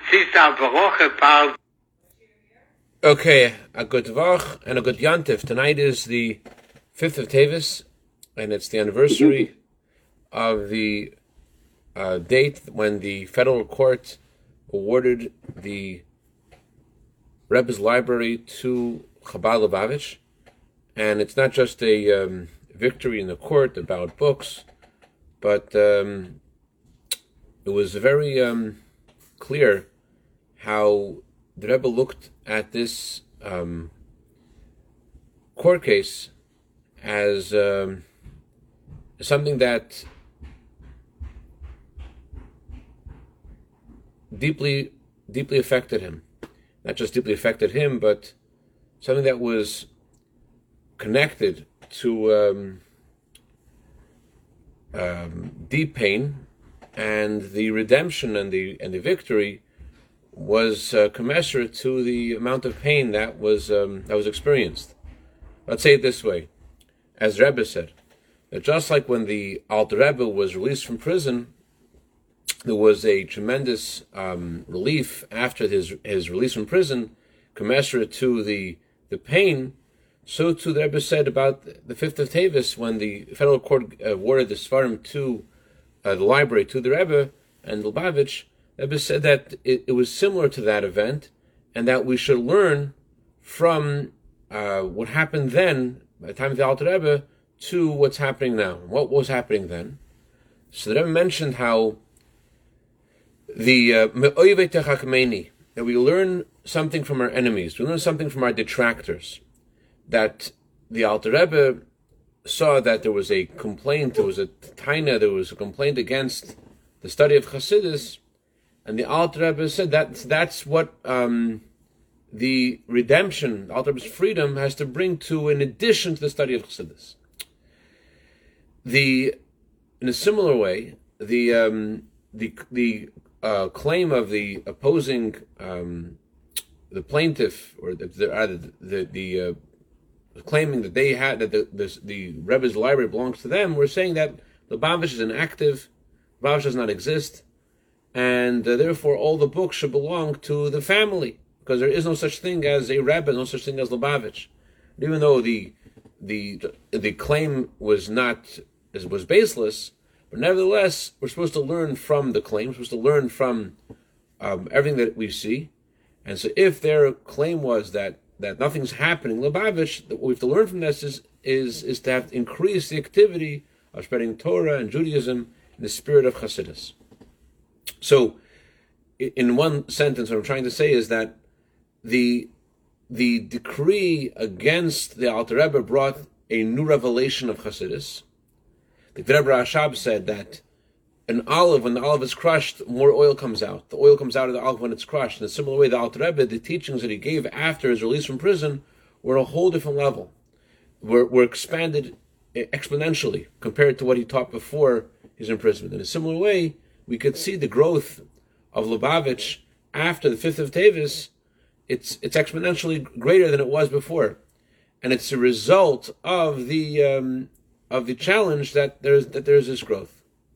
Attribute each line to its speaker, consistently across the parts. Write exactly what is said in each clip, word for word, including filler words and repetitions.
Speaker 1: Okay, a good Vach and a good Yantif. Tonight is the fifth of Tevis, and it's the anniversary of the uh, date when the federal court awarded the Rebbe's library to Chabad Lubavitch. And it's not just a um, victory in the court about books, but um, it was very um, clear how the Rebbe looked at this um, court case as um, something that deeply, deeply affected him. Not just deeply affected him, but something that was connected to um, um, deep pain, and the redemption and the and the victory was uh, commensurate to the amount of pain that was um, that was experienced. Let's say it this way, as Rebbe said, that just like when the Alter Rebbe was released from prison, there was a tremendous um, relief after his his release from prison, commensurate to the the pain. So too the Rebbe said about the fifth of Tevis, when the federal court awarded the Sfarim to uh, the library to the Rebbe and Lubavitch. The Rebbe said that it, it was similar to that event, and that we should learn from uh, what happened then, by the time of the Alter Rebbe, to what's happening now. What was happening then? So the Rebbe mentioned how the me'oivei techachmeni, that we learn something from our enemies, we learn something from our detractors. That the Alter Rebbe saw that there was a complaint, there was a taina, there was a complaint against the study of Chassidus, and the Alter Rebbe said that that's what um, the redemption, the Alter Rebbe's freedom, has to bring to, in addition to the study of Chassidus. The, in a similar way, the um, the the uh, claim of the opposing, um, the plaintiff, or the the the, the uh, claiming that they had that the this, the Rebbe's library belongs to them, we're saying that Lubavitch is inactive, Lubavitch does not exist, and uh, therefore all the books should belong to the family, because there is no such thing as a Rebbe, no such thing as Lubavitch. Even though the the the claim was not was baseless, but nevertheless we're supposed to learn from the claim, we're supposed to learn from um, everything that we see, and so if their claim was that that nothing's happening, Lubavitch, what we have to learn from this is, is, is to have to increase the activity of spreading Torah and Judaism in the spirit of Chassidus. So, in one sentence, what I'm trying to say is that the the decree against the Alter Rebbe brought a new revelation of Chassidus. The Rebbe Rashab said that an olive, when the olive is crushed, more oil comes out. The oil comes out of the olive when it's crushed. In a similar way, the Alter Rebbe, the teachings that he gave after his release from prison, were a whole different level. Were, were expanded exponentially compared to what he taught before his imprisonment. In a similar way, we could see the growth of Lubavitch after the fifth of Tevis. It's it's exponentially greater than it was before, and it's a result of the um, of the challenge that there's that there's this growth.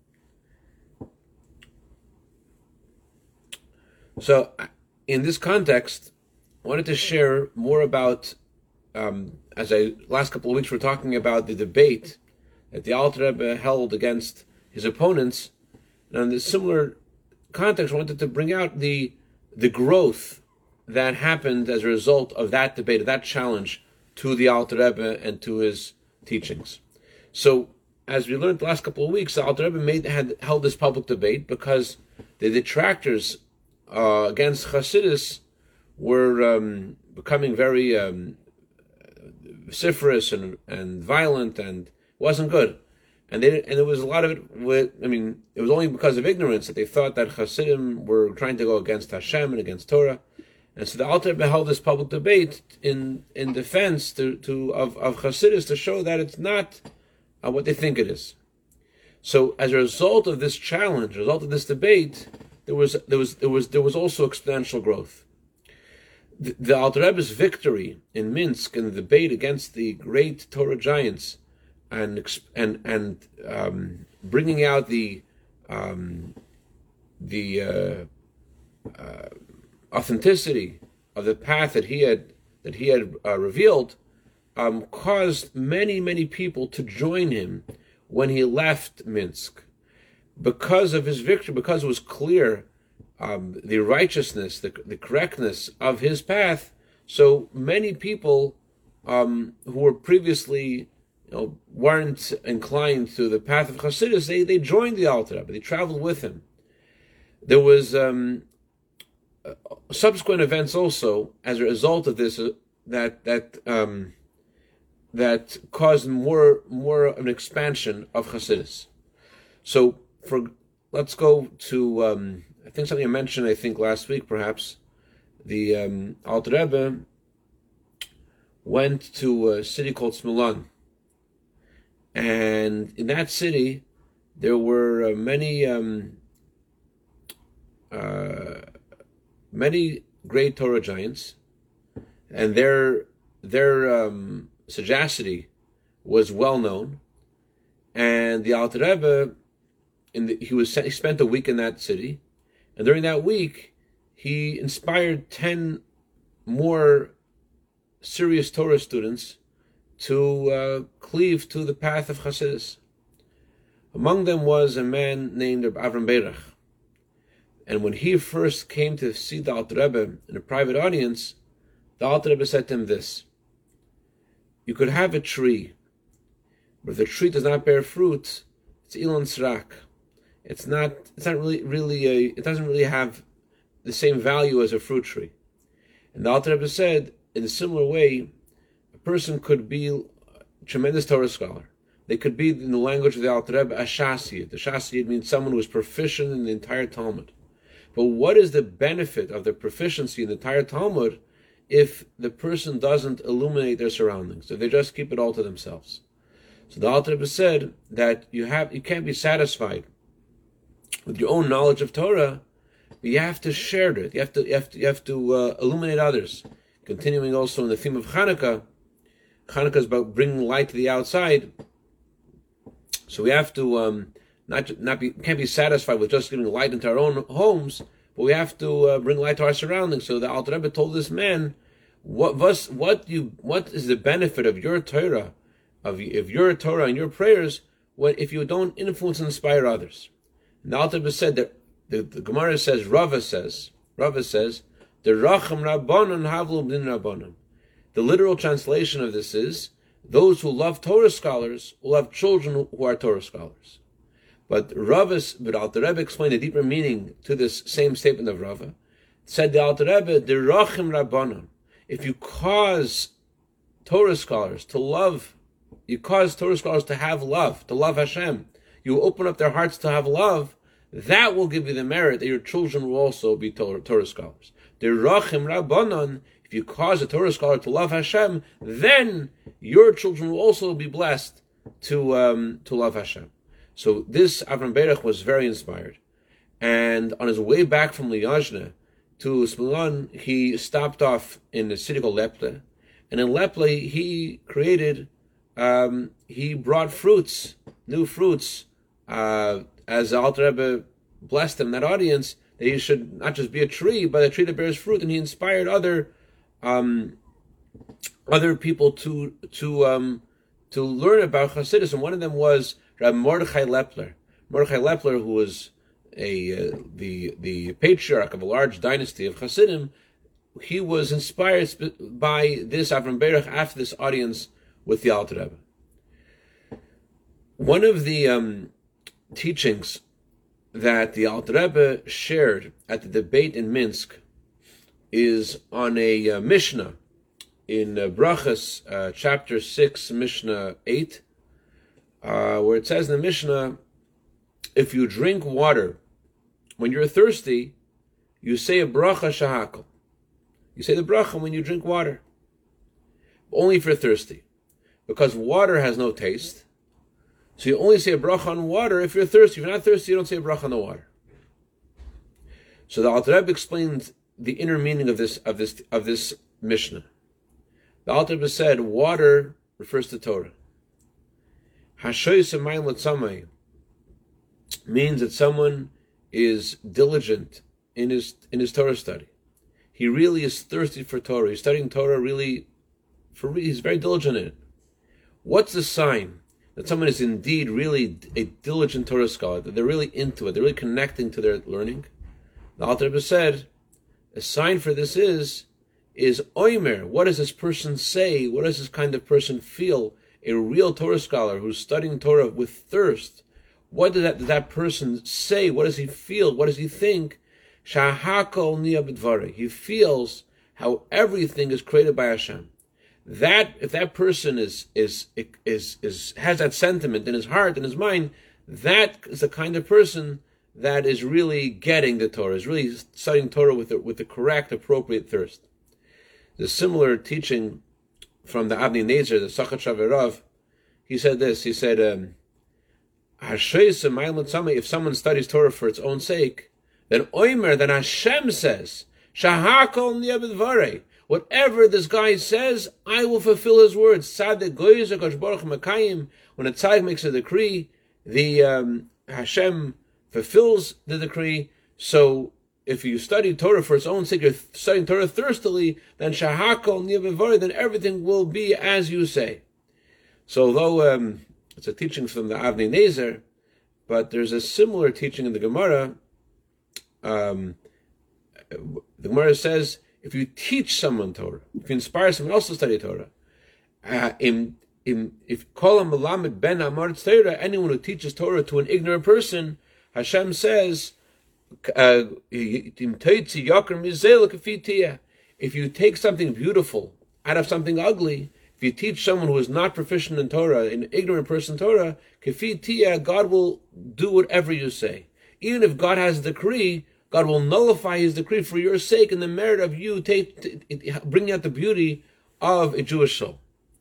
Speaker 1: So, in this context, I wanted to share more about, um, as I last couple of weeks we're talking about the debate that the Alter Rebbe held against his opponents. And in this similar context, I wanted to bring out the the growth that happened as a result of that debate, of that challenge to the Alter Rebbe and to his teachings. So, as we learned the last couple of weeks, the Alter Rebbe made, had held this public debate because the detractors Uh, against Chassidus were um, becoming very um, vociferous and, and violent, and it wasn't good. And they and there was a lot of it. With, I mean, it was only because of ignorance that they thought that Hasidim were trying to go against Hashem and against Torah. And so the Alter Rebbe held this public debate in in defense to, to of of Chassidus to show that it's not uh, what they think it is. So as a result of this challenge, as a result of this debate, There was there was there was there was also exponential growth. The, the Alter Rebbe's victory in Minsk in the debate against the great Torah giants, and and and um, bringing out the um, the uh, uh, authenticity of the path that he had that he had uh, revealed, um, caused many many people to join him when he left Minsk, because of his victory, because it was clear um, the righteousness, the the correctness of his path. So many people um, who were previously, you know, weren't inclined to the path of Chassidus, they they joined the Alter Rebbe. They traveled with him. There was um, subsequent events also as a result of this uh, that that um, that caused more more of an expansion of Chassidus. So for let's go to um, I think something I mentioned I think last week perhaps. The um, Alter Rebbe went to a city called Smilon, and in that city there were uh, many um, uh, many great Torah giants, and their their um, sagacity was well known. And the Alter Rebbe, in the, he was he spent a week in that city, and during that week he inspired ten more serious Torah students to uh, cleave to the path of Chassidus. Among them was a man named Avram Berach. And when he first came to see the Alter Rebbe in a private audience, the Alter Rebbe said to him this: you could have a tree, but if the tree does not bear fruit, it's Ilan Srak. It's not. It's not really, really. A, it doesn't really have the same value as a fruit tree. And the Alter Rebbe said, in a similar way, a person could be a tremendous Torah scholar. They could be, in the language of the Alter Rebbe, a Shasiyid. The Shasiyid means someone who is proficient in the entire Talmud. But what is the benefit of the proficiency in the entire Talmud if the person doesn't illuminate their surroundings, if they just keep it all to themselves? So the Alter Rebbe said that you have you can't be satisfied with your own knowledge of Torah, but you have to share it. You have to you have to you have to uh, illuminate others. Continuing also in the theme of Hanukkah, Hanukkah is about bringing light to the outside. So we have to um, not not be can't be satisfied with just giving light into our own homes, but we have to uh, bring light to our surroundings. So the Alter Rebbe told this man, what was what you what is the benefit of your Torah, of of your Torah and your prayers, when if you don't influence and inspire others? And the Alter Rebbe said that the, the Gemara says, Rava says, Rava says, the Racham Rabbanon Havlu B'nin Rabbanon. The literal translation of this is, those who love Torah scholars will have children who are Torah scholars. But Rava's, but Alter Rebbe explained a deeper meaning to this same statement of Rava. Said the Alter Rebbe, the Rachim Rabbanon. If you cause Torah scholars to love, you cause Torah scholars to have love, to love Hashem, you open up their hearts to have love, that will give you the merit that your children will also be Torah, Torah scholars. The Rachim Rabbanon, if you cause a Torah scholar to love Hashem, then your children will also be blessed to um, to love Hashem. So this Avram Berach was very inspired. And on his way back from Liozna to Smilon, he stopped off in a city called Leple. And in Leple, he created, um, he brought fruits, new fruits, uh, as Alter Rebbe blessed him, that audience, that he should not just be a tree, but a tree that bears fruit. And he inspired other um, other people to to um, to learn about Chassidus. And one of them was Rabbi Mordechai Lepler. Mordechai Lepler, who was a uh, the the patriarch of a large dynasty of Chassidim, he was inspired by this Avram Berach after this audience with the Alter Rebbe. One of the um, teachings that the Alter Rebbe shared at the debate in Minsk is on a uh, Mishnah in uh, Brachas, uh, chapter six, Mishnah eight, uh, where it says in the Mishnah, if you drink water when you're thirsty, you say a bracha shahakal. You say the bracha when you drink water, only if you're thirsty, because water has no taste. So you only say a bracha on water if you're thirsty. If you're not thirsty, you don't say a bracha on the water. So the Alter Rebbe explained the inner meaning of this of this of this Mishnah. The Alter Rebbe said water refers to Torah. Hashoyis Mayim L'Tzamay means that someone is diligent in his in his Torah study. He really is thirsty for Torah. He's studying Torah really, for he's very diligent in it. What's the sign that someone is indeed really a diligent Torah scholar, that they're really into it, they're really connecting to their learning? The Alter Rebbe said, a sign for this is, is oimer. What does this person say? What does this kind of person feel? A real Torah scholar who's studying Torah with thirst. What does that, does that person say? What does he feel? What does he think? Shahakol niya b'dvarei. He feels how everything is created by Hashem. That if that person is is is is has that sentiment in his heart and his mind, that is the kind of person that is really getting the Torah, is really studying Torah with the, with the correct, appropriate thirst. There's a similar teaching from the Avnei Nezer, the Sachat Shaverav. He said this. He said, um, "If someone studies Torah for its own sake, then oimer, then Hashem says, Shahakol niya b'dvarei. Whatever this guy says, I will fulfill his words. Tzaddik goyzer Kosh Baruch Mekayim. When a tzaddik makes a decree, the um, Hashem fulfills the decree. So if you study Torah for its own sake, you're studying Torah thirstily, then Shahakol niya b'dvarei, then everything will be as you say." So although um, it's a teaching from the Avnei Nezer, but there's a similar teaching in the Gemara. Um, the Gemara says, if you teach someone Torah, if you inspire someone else to study Torah, uh, in, in, if kol ha'melamed ben amar Torah, anyone who teaches Torah to an ignorant person, Hashem says, uh, if you take something beautiful out of something ugly, if you teach someone who is not proficient in Torah, an ignorant person Torah, God will do whatever you say. Even if God has a decree, God will nullify His decree for your sake and the merit of you take, t- t- bringing out the beauty of a Jewish soul.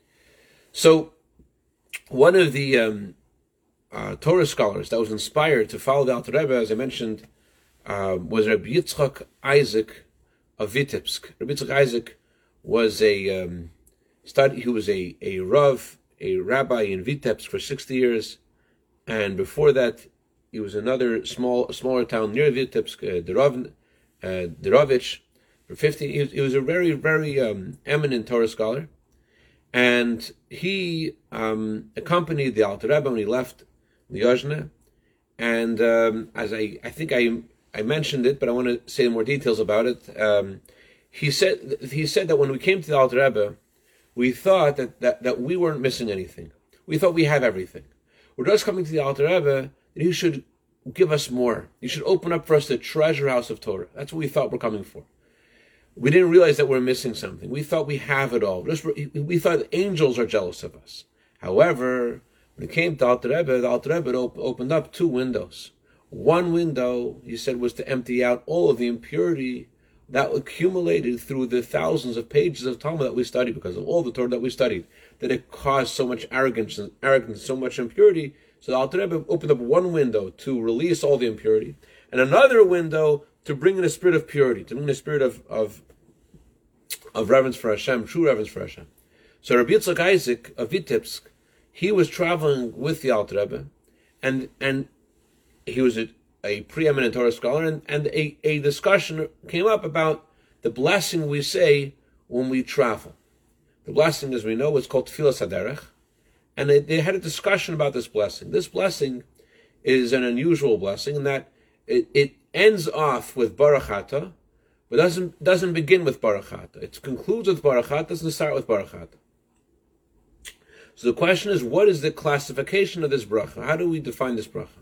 Speaker 1: So, one of the um, uh, Torah scholars that was inspired to follow the Alter Rebbe, as I mentioned, uh, was Rabbi Yitzchak Isaac of Vitebsk. Rabbi Yitzchak Isaac was a um, study. He was a a rav, a rabbi in Vitebsk for sixty years, and before that, he was another small, smaller town near Vitebsk, uh, Derov, uh, Derovich, for fifty. He was, he was a very, very um, eminent Torah scholar, and he um, accompanied the Alter Rebbe when he left Liozna. And um, as I, I think I, I mentioned it, but I want to say more details about it. Um, he said, he said that when we came to the Alter Rebbe, we thought that, that that we weren't missing anything. We thought we have everything. We're just coming to the Alter Rebbe. That he should give us more. He should open up for us the treasure house of Torah. That's what we thought we're coming for. We didn't realize that we're missing something. We thought we have it all. Just, we thought angels are jealous of us. However, when it came to Alter Rebbe, the Alter Rebbe op- opened up two windows. One window, he said, was to empty out all of the impurity that accumulated through the thousands of pages of Talmud that we studied, because of all the Torah that we studied, that it caused so much arrogance and arrogance, so much impurity. So the Alter Rebbe opened up one window to release all the impurity, and another window to bring in a spirit of purity, to bring in a spirit of of, of reverence for Hashem, true reverence for Hashem. So Rabbi Yitzchak Isaac of Vitebsk, he was traveling with the Alter Rebbe, and and he was a, a preeminent Torah scholar, and, and a, a discussion came up about the blessing we say when we travel. The blessing, as we know, is called Tfilas Haderech. And they, they had a discussion about this blessing. This blessing is an unusual blessing in that it, it ends off with Baruch Atah, but doesn't doesn't begin with Baruch Atah. It concludes with Baruch Atah, doesn't start with Baruch Atah. So the question is, what is the classification of this bracha? How do we define this bracha?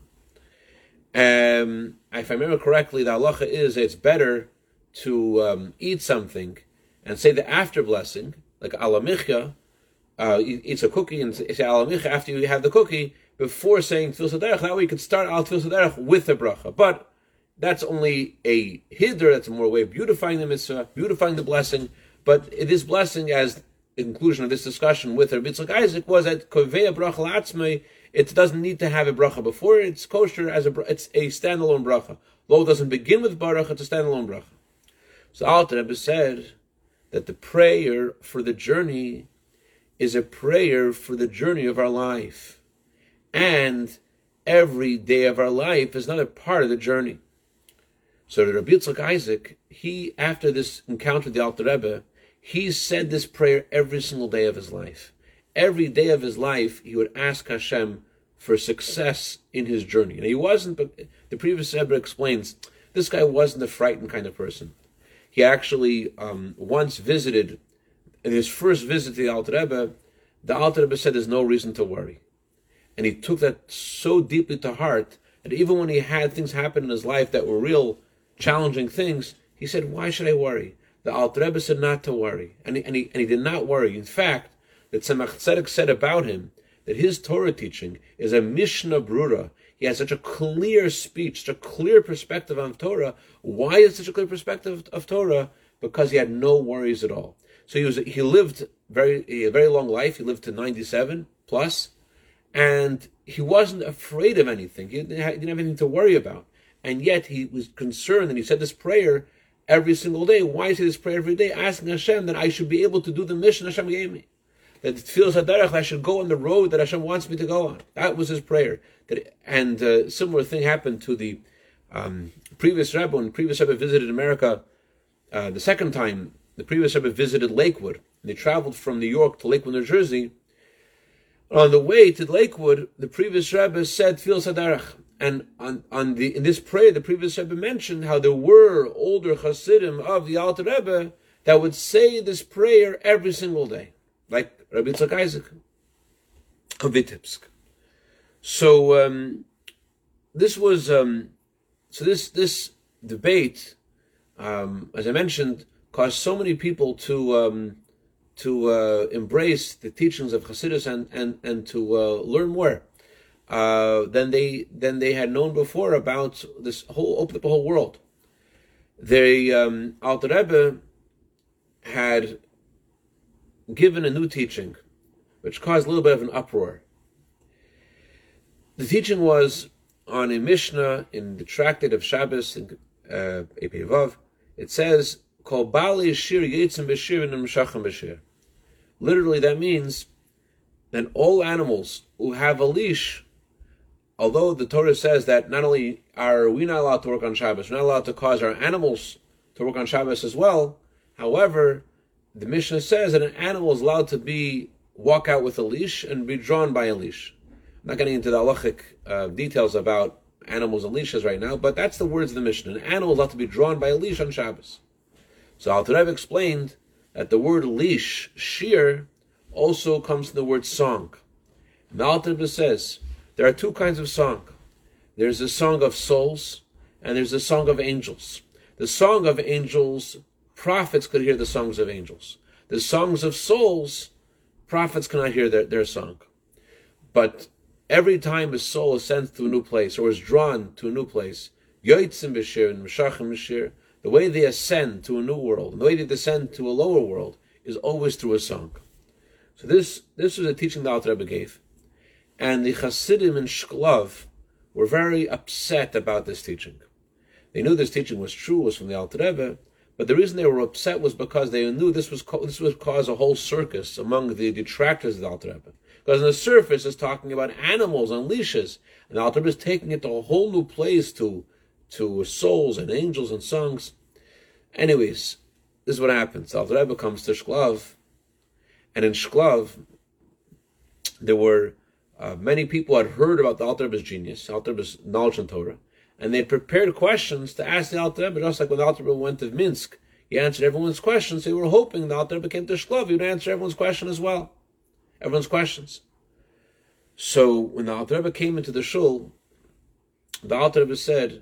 Speaker 1: Um, if I remember correctly, the halacha is it's better to um, eat something and say the after blessing, like alamichya, uh, eats a cookie and say alamichya after you have the cookie, before saying Tfilas Haderech. That way you could start al Tfilas Haderech with the bracha. But that's only a hiddur, that's a more way of beautifying the mitzvah, beautifying the blessing. But this blessing, as the conclusion of this discussion with Rabbi Yitzchak Isaac, was that kovei bracha la'atzmei, it doesn't need to have a bracha before. It's kosher as a it's a standalone bracha. Though it doesn't begin with baruch, it's a standalone bracha. So Alter Rebbe said that the prayer for the journey is a prayer for the journey of our life, and every day of our life is not a part of the journey. So Rabbi Yitzchak Isaac, he, after this encounter with the Alter Rebbe, he said this prayer every single day of his life. Every day of his life, he would ask Hashem for success in his journey. And he wasn't, but the previous Rebbe explains, this guy wasn't a frightened kind of person. He actually um, once visited, in his first visit to the Alter Rebbe, the Alter Rebbe said there's no reason to worry. And he took that so deeply to heart that even when he had things happen in his life that were real challenging things, he said, why should I worry? The Alter Rebbe said not to worry. And he, and he, and he did not worry. In fact, that Tzemach Tzedek said about him that his Torah teaching is a Mishnah Brura. He has such a clear speech, such a clear perspective on Torah. Why is such a clear perspective of Torah? Because he had no worries at all. So he was he lived very a very long life. He lived to ninety-seven plus, and he wasn't afraid of anything. He didn't have, he didn't have anything to worry about. And yet he was concerned, and he said this prayer every single day. Why is he this prayer every day? Asking Hashem that I should be able to do the mission Hashem gave me. That it feels hadarach, I should go on the road that Hashem wants me to go on. That was his prayer. That, and a similar thing happened to the um, previous Rebbe. When the previous Rebbe visited America uh, the second time, the previous Rebbe visited Lakewood. And they traveled from New York to Lakewood, New Jersey. On the way to Lakewood, the previous Rebbe said, feels hadarach. And on, on the in this prayer, the previous Rebbe mentioned how there were older Hasidim of the Alter Rebbe that would say this prayer every single day, like Rabbi Yitzchak Isaac of Vitebsk. So um, this was um, so this this debate, um, as I mentioned, caused so many people to um, to uh, embrace the teachings of Hasidus and and and to uh, learn more uh, than they than they had known before about this whole open up the whole world. They um, Alter Rebbe had given a new teaching, which caused a little bit of an uproar. The teaching was on a Mishnah in the Tractate of Shabbos in uh, Epei Vav. It says, "Kol bali shir yitzim b'shir and mshachim b'shir." Literally, that means that all animals who have a leash, although the Torah says that not only are we not allowed to work on Shabbos, we're not allowed to cause our animals to work on Shabbos as well. However, the Mishnah says that an animal is allowed to be walk out with a leash and be drawn by a leash. I'm not getting into the halachic uh, details about animals and leashes right now, but that's the words of the Mishnah. An animal is allowed to be drawn by a leash on Shabbos. So Alter Rebbe explained that the word leash, shir, also comes from the word song. And the Alter Rebbe says there are two kinds of song. There's a song of souls, and there's a song of angels. The song of angels, prophets could hear the songs of angels. The songs of souls, prophets cannot hear their, their song. But every time a soul is sent to a new place or is drawn to a new place, yoitzim b'shir and meshachim b'shir, the way they ascend to a new world, and the way they descend to a lower world, is always through a song. So this this was a teaching the Alter Rebbe gave. And the Hasidim in Shklov were very upset about this teaching. They knew this teaching was true, was from the Alter Rebbe, but the reason they were upset was because they knew this was this would cause a whole circus among the detractors of the Alter Rebbe. Because on the surface, it's talking about animals on leashes, and the Alter Rebbe is taking it to a whole new place, to to souls and angels and songs. Anyways, this is what happens. The Alter Rebbe comes to Shklov, and in Shklov, there were uh, many people who had heard about the Alter Rebbe's genius, Alter Rebbe's knowledge in Torah, and they prepared questions to ask the Alter Rebbe, just like when the Alter Rebbe went to Minsk. He answered everyone's questions. They were hoping the Alter Rebbe came to Shklov, he would answer everyone's question as well. Everyone's questions. So when the Alter Rebbe came into the shul, the Alter Rebbe said,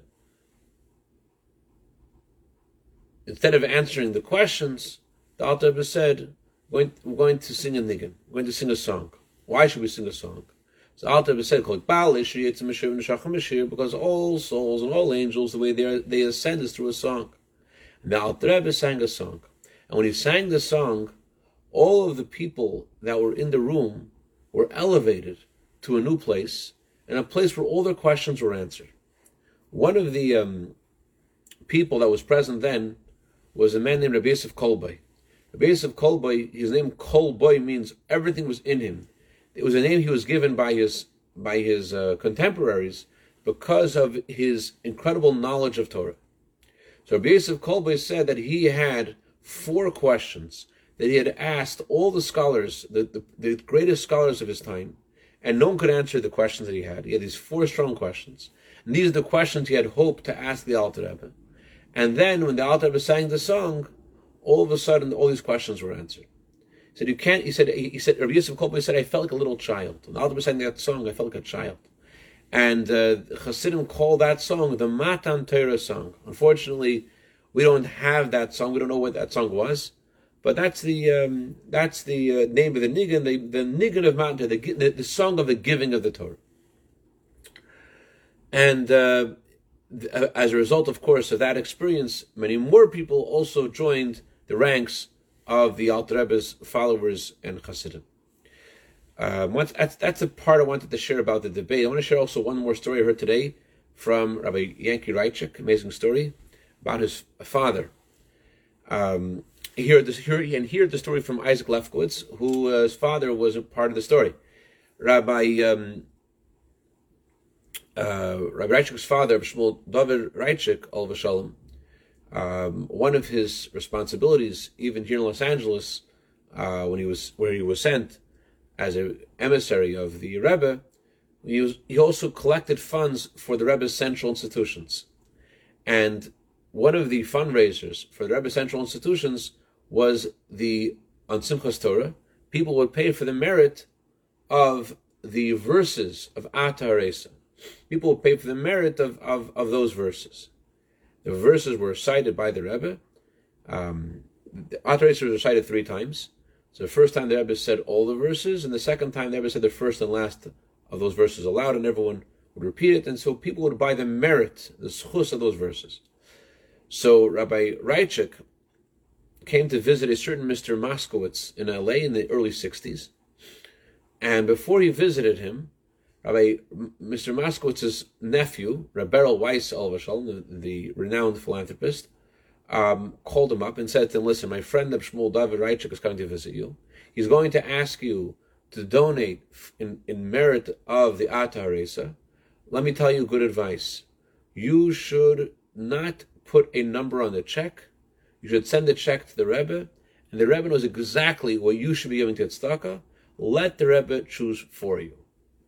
Speaker 1: instead of answering the questions, the Alter Rebbe said, we're going, we're going to sing a nigun. We're going to sing a song. Why should we sing a song? So the Alter Rebbe said, because all souls and all angels, the way they they ascend is through a song. And the Alter Rebbe sang a song. And when he sang the song, all of the people that were in the room were elevated to a new place, and a place where all their questions were answered. One of the um, people that was present then was a man named Rabbi Yosef Kolboy. Rabbi Yosef Kolboy, his name Kolboy means everything was in him. It was a name he was given by his by his uh, contemporaries because of his incredible knowledge of Torah. So Rabbi Yosef Kolbe said that he had four questions that he had asked all the scholars, the, the, the greatest scholars of his time, and no one could answer the questions that he had. He had these four strong questions. And these are the questions he had hoped to ask the Alter Rebbe. And then when the Alter Rebbe sang the song, all of a sudden all these questions were answered. He said, you can't, he said, he said, Rabbi Yosef Kolbe said, I felt like a little child. When the Alter Rebbe sang that song, I felt like a child. And uh, Hasidim called that song the Matan Torah song. Unfortunately, we don't have that song. We don't know what that song was. But that's the um, that's the uh, name of the nigun, the, the nigun of Matan Torah, the, the, the song of the giving of the Torah. And uh, th- as a result, of course, of that experience, many more people also joined the ranks of the Alter Rebbe's followers and Hasidim. Uh, once, that's, that's a part I wanted to share about the debate. I want to share also one more story I heard today from Rabbi Yankee Reichik, amazing story, about his father. Um, Hear this, hear, and hear the story from Isaac Lefkowitz, who uh, his father was a part of the story. Rabbi um, uh, Rabbi Reichik's father, Shmuel David Reichik, Olav Shalom, um, one of his responsibilities, even here in Los Angeles, uh, when he was where he was sent as an emissary of the Rebbe, he, was, he also collected funds for the Rebbe's central institutions, and one of the fundraisers for the Rebbe's central institutions was the, on Simchas Torah, people would pay for the merit of the verses of Ata Haresa. People would pay for the merit of, of, of those verses. The verses were cited by the Rebbe. Um, the Ata Haresa was recited three times. So the first time the Rebbe said all the verses, and the second time the Rebbe said the first and last of those verses aloud, and everyone would repeat it, and so people would buy the merit, the schus of those verses. So Rabbi Reichik came to visit a certain Mister Moskowitz in L A in the early sixties. And before he visited him, Rabbi Mister Moskowitz's nephew, Rabbi Beryl Weiss, Olav Shalom, the, the renowned philanthropist, um, called him up and said to him, listen, my friend Shmuel David Reichik is coming to visit you. He's going to ask you to donate in, in merit of the Ata Haresa. Let me tell you good advice. You should not put a number on the check. You should send the check to the Rebbe, and the Rebbe knows exactly what you should be giving to tzedakah. Let the Rebbe choose for you.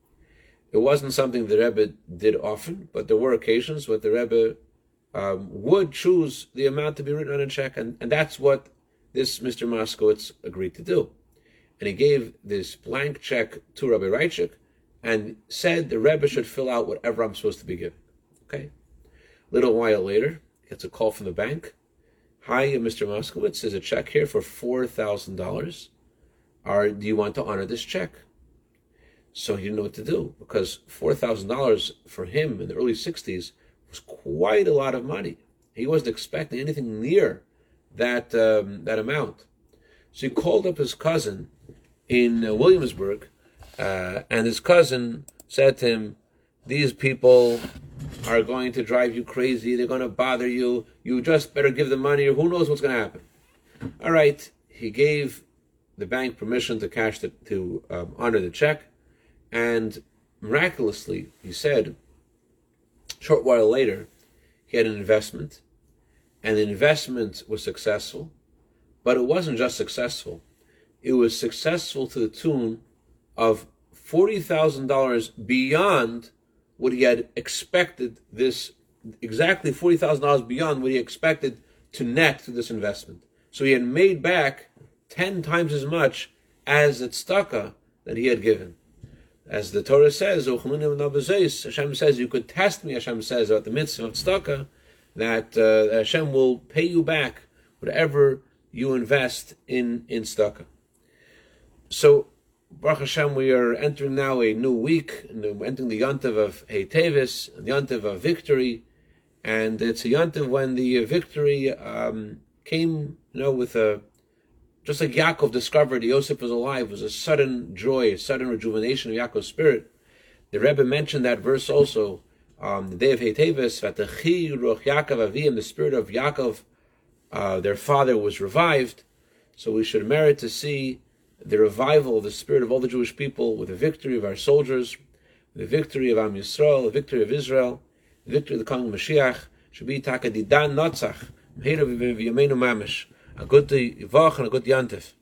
Speaker 1: It wasn't something the Rebbe did often, but there were occasions where the Rebbe um, would choose the amount to be written on a check, and, and that's what this Mister Moskowitz agreed to do. And he gave this blank check to Rabbi Reichik and said the Rebbe should fill out whatever I'm supposed to be giving. Okay? A little while later, gets a call from the bank. Hi, Mister Moskowitz, there's a check here for four thousand dollars. Are, do you want to honor this check? So he didn't know what to do, because four thousand dollars for him in the early sixties was quite a lot of money. He wasn't expecting anything near that um, that amount. So he called up his cousin in uh, Williamsburg, uh, and his cousin said to him, these people are going to drive you crazy. They're going to bother you. You just better give them money, or who knows what's going to happen. All right. He gave the bank permission to cash the, to um, honor the check, and miraculously, he said, a short while later, he had an investment, and the investment was successful, but it wasn't just successful. It was successful to the tune of forty thousand dollars beyond what he had expected, this exactly forty thousand dollars beyond what he expected to net through this investment. So he had made back ten times as much as the tzedakah that he had given. As the Torah says, Hashem says, you could test me, Hashem says, about the mitzvah of tzedakah, that uh, Hashem will pay you back whatever you invest in, in tzedakah. So, Baruch Hashem, we are entering now a new week, and we're entering the Yontiv of Hey Tevis, the Yontiv of victory, and it's a Yontiv when the victory um, came, you know, with a, just like Yaakov discovered Yosef was alive, was a sudden joy, a sudden rejuvenation of Yaakov's spirit. The Rebbe mentioned that verse also, um, the day of Hey Tevis, V'atechi ruach Yaakov avim, the spirit of Yaakov, uh, their father, was revived. So we should merit to see the revival of the spirit of all the Jewish people with the victory of our soldiers, the victory of Am Yisrael, the victory of Israel, the victory of the coming Mashiach. should be taka di dan notzach, mehera v'yameinu mamish. A good Yivach and a good Yantif.